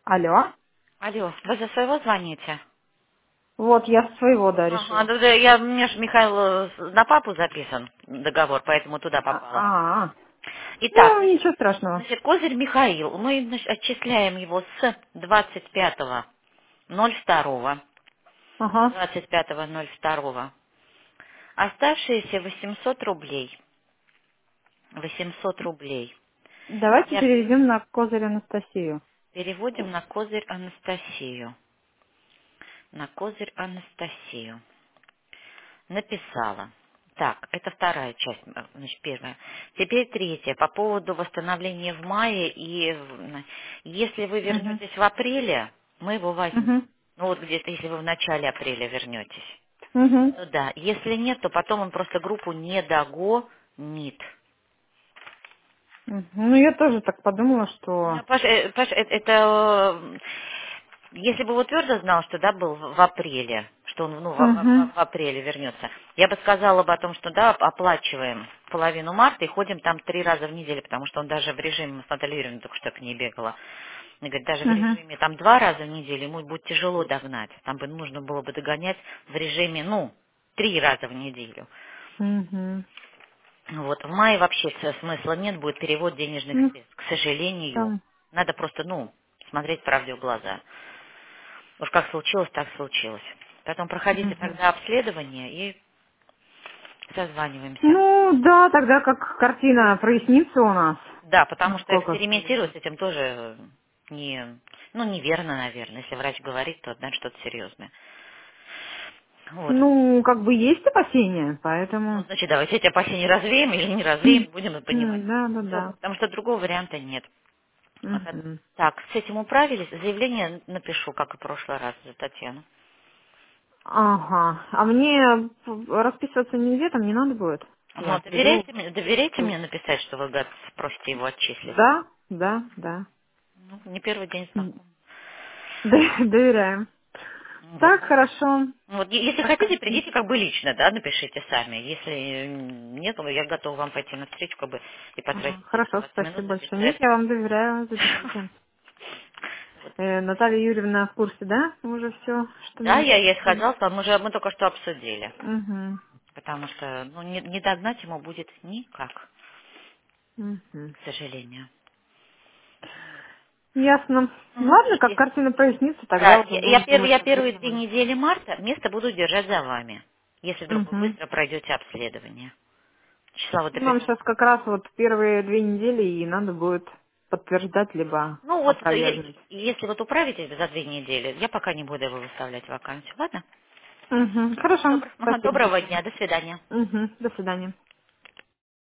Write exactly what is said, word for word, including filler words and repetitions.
Алло. Алло, вы за своего звоните? Вот, я с своего, да, Ага, решила. да, да, я, мне же Михаил э, с- на папу записан договор, поэтому туда А, попало. а. Итак, Ну, значит, ничего страшного. значит, Козырь Михаил, мы значит, отчисляем его с двадцать пятого ноль второго, Ага. двадцать пятого ноль второго. Оставшиеся восемьсот рублей. восемьсот рублей. Давайте Я переведем на Козырь Анастасию. переводим на Козырь Анастасию. На Козырь Анастасию. Написала. Так, это вторая часть, э, значит, первая. Теперь третья, по поводу восстановления в мае. И в- если вы Угу. вернетесь в апреле, мы его возьмем. Угу. Ну вот где-то, если вы в начале апреля вернетесь. Угу. Ну да, если нет, то потом он просто группу не догонит. Ну, я тоже так подумала, Ну, что... Паш, э, Паш, э- это, э, если бы вот твердо знал, что да, был в в апреле, что он ну, в, в- Угу. в апреле вернется, я бы сказала бы о том, что да, оплачиваем половину марта и ходим там три раза в неделю, потому что он даже в режиме, мы с Натальей Юрьевной только что к ней бегала, она говорит, даже в Угу. режиме там два раза в неделю ему будет тяжело догнать, там бы нужно было бы догонять в режиме, ну, три раза в неделю. Угу. Вот, в мае вообще с- смысла нет, будет перевод денежных Ну, средств. К сожалению, там... надо просто, ну, смотреть правде в глаза. Уж как случилось, так случилось. Поэтому проходите Угу. тогда обследование и созваниваемся. Ну, да, тогда как картина прояснится у нас. Да, потому что Насколько экспериментировать справедливо. с этим тоже не, ну, неверно, наверное. Если врач говорит, то, значит, что-то серьезное. Вот. Ну, как бы есть опасения, Ну, поэтому... значит, давайте эти опасения развеем или не развеем, М, будем понимать. Да, да, Всё, да. потому что другого варианта нет. Вот так, Мгм. Так, с этим управились. Заявление напишу, как и в прошлый раз, за Татьяну. Ага. А мне расписываться нигде там не надо будет? Я Вот, приду. доверяйте мне, доверяйте Тут. мне написать, что вы гад просите его отчислить. Да, да, да. Ну, не первый день М, знаком. д- Доверяем. Вот. Так, хорошо. Вот, е- если Так как... хотите, придите как бы лично, да, напишите сами. Если нет, то я готова вам пойти навстречу, как бы, и Ага, потратить хорошо, десять-двадцать минут спасибо большое. Нет, записать. я вам доверяю, запишите. Вот. Э, Наталья Юрьевна в курсе, да? Уже все, что Да, мне... я ей сказала, что мы же мы только что обсудили. Угу. Потому что ну, не, не догнать ему будет никак, Угу. к сожалению. Ясно. Мгм. Ладно, как И- картина прояснится, тогда Да, уже я, я будем пер- думать я о первые две временном. недели марта место буду держать за вами, если вдруг вы Угу. быстро пройдете обследование. Числа вот до Нам пятнадцатого. сейчас как раз вот первые две недели и надо будет подтверждать либо Ну вот, е- опровергнуть. если вот управитесь за две недели, я пока не буду его выставлять вакансию, ладно? Угу. Хорошо. Добр- ага, Спасибо Доброго большое. дня, до свидания. Угу. До свидания.